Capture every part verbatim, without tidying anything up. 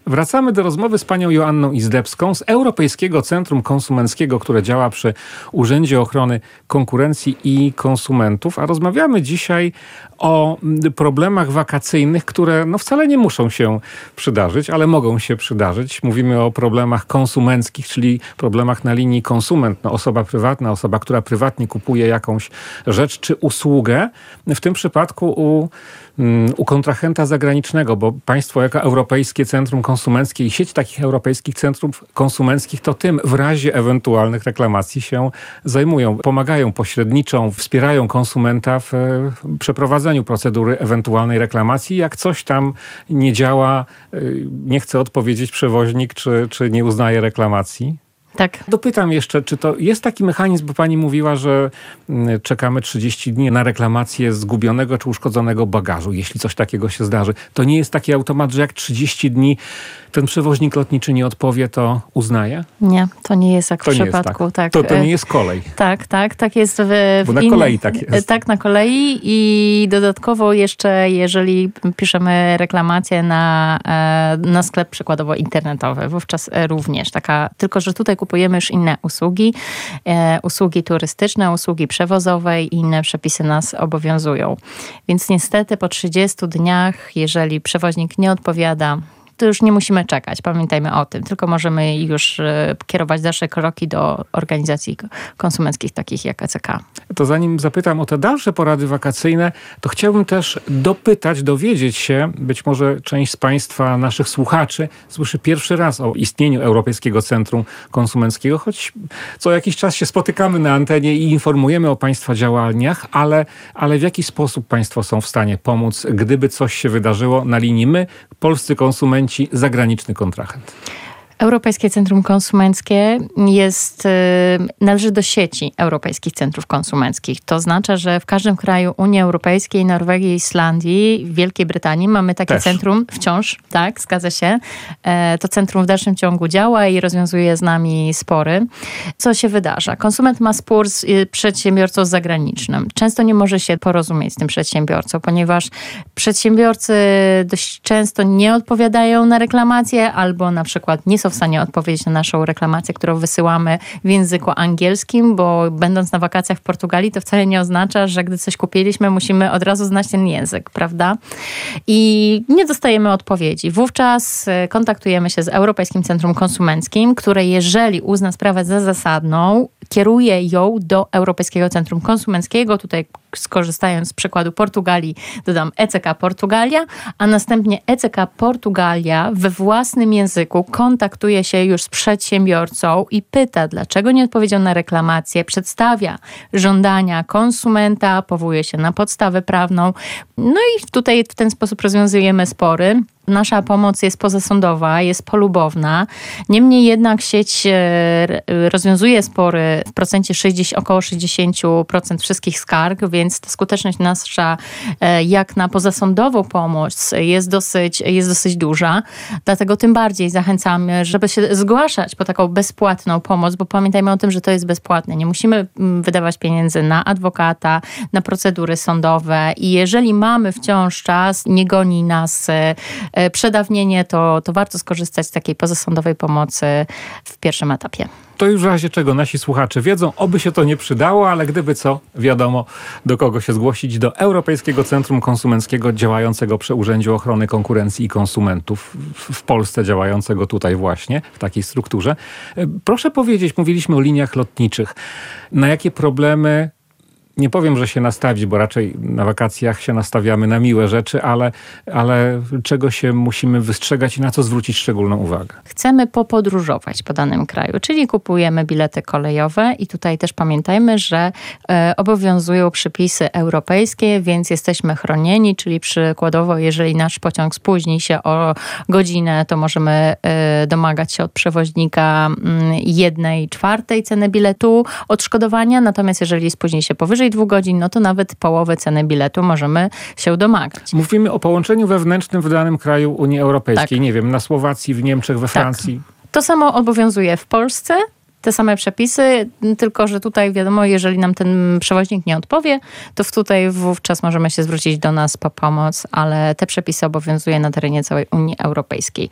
Wracamy do rozmowy z panią Joanną Izdebską z Europejskiego Centrum Konsumenckiego, które działa przy Urzędzie Ochrony Konkurencji i Konsumentów, a rozmawiamy dzisiaj o problemach wakacyjnych, które no wcale nie muszą się przydarzyć, ale mogą się przydarzyć. Mówimy o problemach konsumenckich, czyli problemach na linii konsument, no osoba prywatna, osoba, która prywatnie kupuje jakąś rzecz czy usługę. W tym przypadku u, u kontrahenta zagranicznego, bo państwo jako Europejskie Centrum Konsumenckie i sieć takich europejskich centrów konsumenckich to tym w razie ewentualnych reklamacji się zajmują. Pomagają pośredniczą, wspierają konsumenta w przeprowadzeniu procedury ewentualnej reklamacji. Jak coś tam nie działa, nie chce odpowiedzieć przewoźnik, czy, czy nie uznaje reklamacji. Tak. Dopytam jeszcze, czy to jest taki mechanizm, bo pani mówiła, że czekamy trzydzieści dni na reklamację zgubionego czy uszkodzonego bagażu, jeśli coś takiego się zdarzy. To nie jest taki automat, że jak trzydzieści dni ten przewoźnik lotniczy nie odpowie, to uznaje? Nie, to nie jest jak w to przypadku. Nie jest tak. tak. To, to nie jest kolej. Tak, tak, tak jest w, Bo w na innych, kolei tak jest. Tak, na kolei i dodatkowo jeszcze, jeżeli piszemy reklamację na, na sklep przykładowo internetowy, wówczas również taka, tylko że tutaj kupujemy już inne usługi, e, usługi turystyczne, usługi przewozowe i inne przepisy nas obowiązują. Więc niestety po trzydziestu dniach, jeżeli przewoźnik nie odpowiada, to już nie musimy czekać, pamiętajmy o tym, tylko możemy już kierować dalsze kroki do organizacji konsumenckich takich jak E C K. To zanim zapytam o te dalsze porady wakacyjne, to chciałbym też dopytać, dowiedzieć się, być może część z państwa, naszych słuchaczy, słyszy pierwszy raz o istnieniu Europejskiego Centrum Konsumenckiego, choć co jakiś czas się spotykamy na antenie i informujemy o państwa działaniach, ale, ale w jaki sposób państwo są w stanie pomóc, gdyby coś się wydarzyło na linii my, polscy konsumenci, zagraniczny kontrahent? Europejskie Centrum Konsumenckie jest, należy do sieci Europejskich Centrów Konsumenckich. To oznacza, że w każdym kraju Unii Europejskiej, Norwegii, Islandii, Wielkiej Brytanii mamy takie Też. centrum wciąż, tak, zgadza się. To centrum w dalszym ciągu działa i rozwiązuje z nami spory. Co się wydarza? Konsument ma spór z przedsiębiorcą zagranicznym. Często nie może się porozumieć z tym przedsiębiorcą, ponieważ przedsiębiorcy dość często nie odpowiadają na reklamacje albo na przykład nie są w stanie odpowiedzieć na naszą reklamację, którą wysyłamy w języku angielskim, bo będąc na wakacjach w Portugalii, to wcale nie oznacza, że gdy coś kupiliśmy, musimy od razu znać ten język, prawda? I nie dostajemy odpowiedzi. Wówczas kontaktujemy się z Europejskim Centrum Konsumenckim, które jeżeli uzna sprawę za zasadną, kieruje ją do Europejskiego Centrum Konsumenckiego. Tutaj skorzystając z przykładu Portugalii, dodam E C K Portugalia, a następnie E C K Portugalia we własnym języku kontaktuje się już z przedsiębiorcą i pyta, dlaczego nie odpowiedział na reklamację, przedstawia żądania konsumenta, powołuje się na podstawę prawną. No i tutaj w ten sposób rozwiązujemy spory. Nasza pomoc jest pozasądowa, jest polubowna. Niemniej jednak sieć rozwiązuje spory w procencie sześćdziesiąt, około sześćdziesiąt procent wszystkich skarg, więc ta skuteczność nasza jak na pozasądową pomoc jest dosyć, jest dosyć duża. Dlatego tym bardziej zachęcamy, żeby się zgłaszać po taką bezpłatną pomoc, bo pamiętajmy o tym, że to jest bezpłatne. Nie musimy wydawać pieniędzy na adwokata, na procedury sądowe i jeżeli mamy wciąż czas, nie goni nas przedawnienie, to, to warto skorzystać z takiej pozasądowej pomocy w pierwszym etapie. To już w razie czego nasi słuchacze wiedzą, oby się to nie przydało, ale gdyby co, wiadomo do kogo się zgłosić, do Europejskiego Centrum Konsumenckiego działającego przy Urzędzie Ochrony Konkurencji i Konsumentów, w Polsce działającego tutaj właśnie, w takiej strukturze. Proszę powiedzieć, mówiliśmy o liniach lotniczych, na jakie problemy, nie powiem, że się nastawić, bo raczej na wakacjach się nastawiamy na miłe rzeczy, ale, ale czego się musimy wystrzegać i na co zwrócić szczególną uwagę? Chcemy popodróżować po danym kraju, czyli kupujemy bilety kolejowe i tutaj też pamiętajmy, że e, obowiązują przepisy europejskie, więc jesteśmy chronieni, czyli przykładowo, jeżeli nasz pociąg spóźni się o godzinę, to możemy e, domagać się od przewoźnika m, jednej czwartej ceny biletu odszkodowania, natomiast jeżeli spóźni się powyżej dwóch godzin, no to nawet połowę ceny biletu możemy się domagać. Mówimy o połączeniu wewnętrznym w danym kraju Unii Europejskiej. Tak. Nie wiem, na Słowacji, w Niemczech, we Francji. Tak. To samo obowiązuje w Polsce te same przepisy, tylko że tutaj wiadomo, jeżeli nam ten przewoźnik nie odpowie, to tutaj wówczas możemy się zwrócić do nas po pomoc, ale te przepisy obowiązują na terenie całej Unii Europejskiej.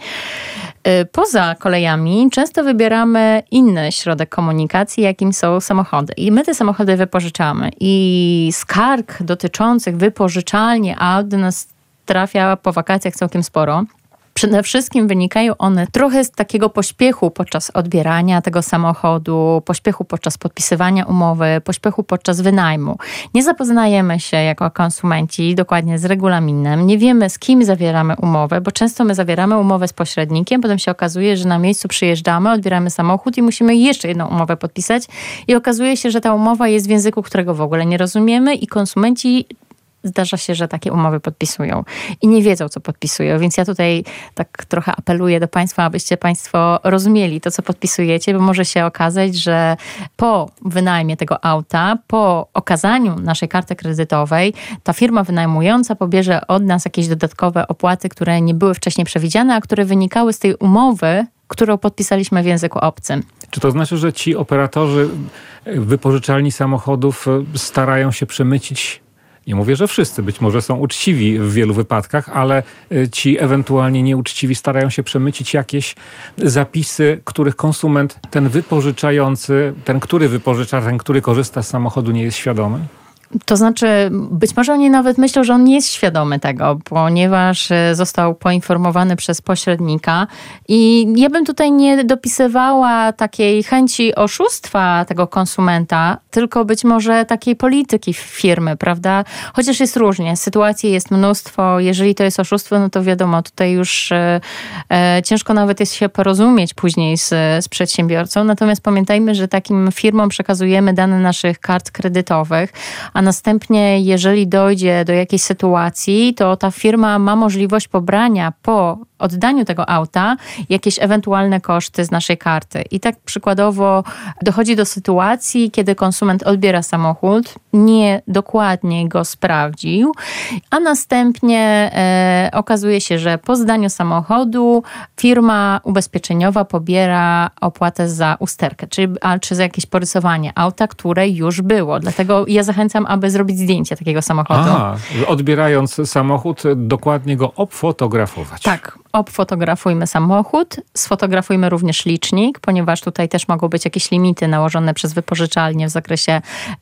Poza kolejami często wybieramy inny środek komunikacji, jakim są samochody. I my te samochody wypożyczamy. I skarg dotyczących wypożyczalni aut do nas trafia po wakacjach całkiem sporo. Przede wszystkim wynikają one trochę z takiego pośpiechu podczas odbierania tego samochodu, pośpiechu podczas podpisywania umowy, pośpiechu podczas wynajmu. Nie zapoznajemy się jako konsumenci dokładnie z regulaminem, nie wiemy, z kim zawieramy umowę, bo często my zawieramy umowę z pośrednikiem, potem się okazuje, że na miejscu przyjeżdżamy, odbieramy samochód i musimy jeszcze jedną umowę podpisać i okazuje się, że ta umowa jest w języku, którego w ogóle nie rozumiemy i konsumenci zdarza się, że takie umowy podpisują i nie wiedzą, co podpisują. Więc ja tutaj tak trochę apeluję do Państwa, abyście Państwo rozumieli to, co podpisujecie, bo może się okazać, że po wynajmie tego auta, po okazaniu naszej karty kredytowej, ta firma wynajmująca pobierze od nas jakieś dodatkowe opłaty, które nie były wcześniej przewidziane, a które wynikały z tej umowy, którą podpisaliśmy w języku obcym. Czy to znaczy, że ci operatorzy wypożyczalni samochodów starają się przemycić, nie mówię, że wszyscy, być może są uczciwi w wielu wypadkach, ale ci ewentualnie nieuczciwi starają się przemycić jakieś zapisy, których konsument, ten wypożyczający, ten, który wypożycza, ten, który korzysta z samochodu, nie jest świadomy? To znaczy, być może oni nawet myślą, że on nie jest świadomy tego, ponieważ został poinformowany przez pośrednika i ja bym tutaj nie dopisywała takiej chęci oszustwa tego konsumenta, tylko być może takiej polityki firmy, prawda? Chociaż jest różnie, sytuacji jest mnóstwo, jeżeli to jest oszustwo, no to wiadomo, tutaj już e, e, ciężko nawet jest się porozumieć później z, z przedsiębiorcą, natomiast pamiętajmy, że takim firmom przekazujemy dane naszych kart kredytowych, a następnie, jeżeli dojdzie do jakiejś sytuacji, to ta firma ma możliwość pobrania po oddaniu tego auta jakieś ewentualne koszty z naszej karty. I tak przykładowo dochodzi do sytuacji, kiedy konsument odbiera samochód, nie dokładnie go sprawdził, a następnie e, okazuje się, że po zdaniu samochodu firma ubezpieczeniowa pobiera opłatę za usterkę, czyli, a, czy za jakieś porysowanie auta, które już było. Dlatego ja zachęcam, aby zrobić zdjęcie takiego samochodu. Aha, odbierając samochód, dokładnie go obfotografować. Tak. Obfotografujmy samochód, sfotografujmy również licznik, ponieważ tutaj też mogą być jakieś limity nałożone przez wypożyczalnię w zakresie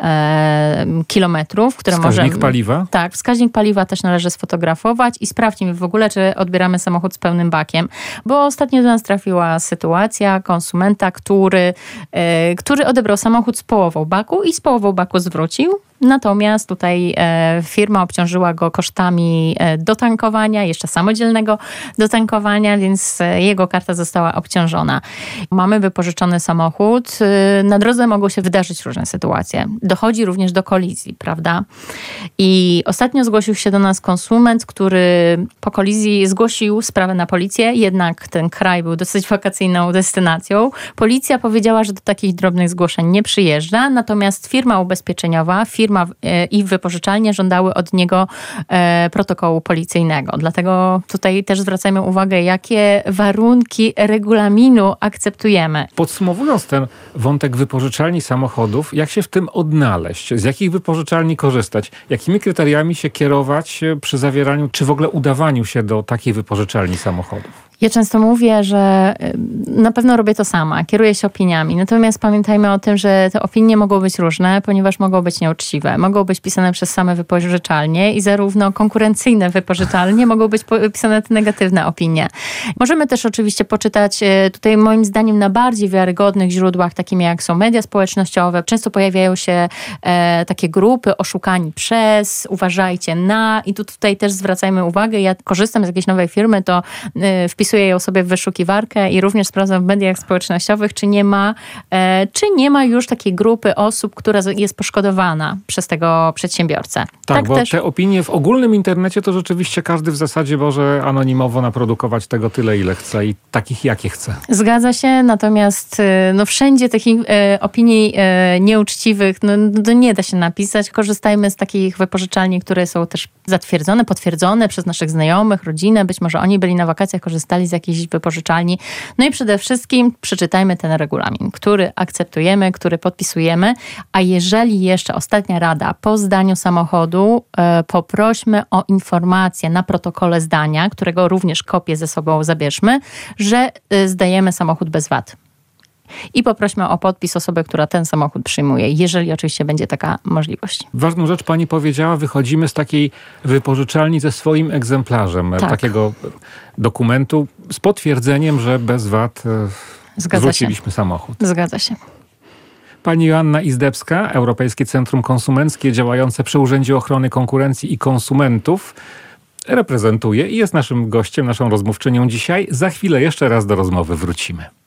e, kilometrów. Które wskaźnik może, paliwa? Tak, wskaźnik paliwa też należy sfotografować i sprawdźmy w ogóle, czy odbieramy samochód z pełnym bakiem, bo ostatnio do nas trafiła sytuacja konsumenta, który, e, który odebrał samochód z połową baku i z połową baku zwrócił. Natomiast tutaj e, firma obciążyła go kosztami e, dotankowania, jeszcze samodzielnego dotankowania, więc e, jego karta została obciążona. Mamy wypożyczony samochód. E, na drodze mogą się wydarzyć różne sytuacje. Dochodzi również do kolizji, prawda? I ostatnio zgłosił się do nas konsument, który po kolizji zgłosił sprawę na policję, jednak ten kraj był dosyć wakacyjną destynacją. Policja powiedziała, że do takich drobnych zgłoszeń nie przyjeżdża, natomiast firma ubezpieczeniowa, firma i wypożyczalnie żądały od niego e, protokołu policyjnego. Dlatego tutaj też zwracamy uwagę, jakie warunki regulaminu akceptujemy. Podsumowując ten wątek wypożyczalni samochodów, jak się w tym odnaleźć? Z jakich wypożyczalni korzystać? Jakimi kryteriami się kierować przy zawieraniu, czy w ogóle udawaniu się do takiej wypożyczalni samochodów? Ja często mówię, że na pewno robię to sama, kieruję się opiniami. Natomiast pamiętajmy o tym, że te opinie mogą być różne, ponieważ mogą być nieuczciwe. Mogą być pisane przez same wypożyczalnie i zarówno konkurencyjne wypożyczalnie mogą być pisane te negatywne opinie. Możemy też oczywiście poczytać tutaj moim zdaniem na bardziej wiarygodnych źródłach, takimi jak są media społecznościowe. Często pojawiają się e, takie grupy oszukani przez, uważajcie na i tu, tutaj też zwracajmy uwagę. Ja korzystam z jakiejś nowej firmy, to e, wpisuję ją sobie w wyszukiwarkę i również sprawdzam w mediach społecznościowych, czy nie ma, e, czy nie ma już takiej grupy osób, która jest poszkodowana przez tego przedsiębiorcę. Tak, tak bo też... te opinie w ogólnym internecie to rzeczywiście każdy w zasadzie może anonimowo naprodukować tego tyle, ile chce i takich, jakie chce. Zgadza się, natomiast no, wszędzie takich e, opinii e, nieuczciwych no, no, nie da się napisać. Korzystajmy z takich wypożyczalni, które są też zatwierdzone, potwierdzone przez naszych znajomych, rodzinę. Być może oni byli na wakacjach, korzystali korzystali z jakiejś wypożyczalni. No i przede wszystkim przeczytajmy ten regulamin, który akceptujemy, który podpisujemy, a jeżeli jeszcze ostatnia rada, po zdaniu samochodu e, poprośmy o informację na protokole zdania, którego również kopię ze sobą zabierzmy, że e, zdajemy samochód bez wad. I poprośmy o podpis osoby, która ten samochód przyjmuje, jeżeli oczywiście będzie taka możliwość. Ważną rzecz pani powiedziała, wychodzimy z takiej wypożyczalni ze swoim egzemplarzem, tak. takiego dokumentu z potwierdzeniem, że bez wad Zgadza zwróciliśmy się. samochód. Zgadza się. Pani Joanna Izdebska, Europejskie Centrum Konsumenckie działające przy Urzędzie Ochrony Konkurencji i Konsumentów, reprezentuje i jest naszym gościem, naszą rozmówczynią dzisiaj. Za chwilę jeszcze raz do rozmowy wrócimy.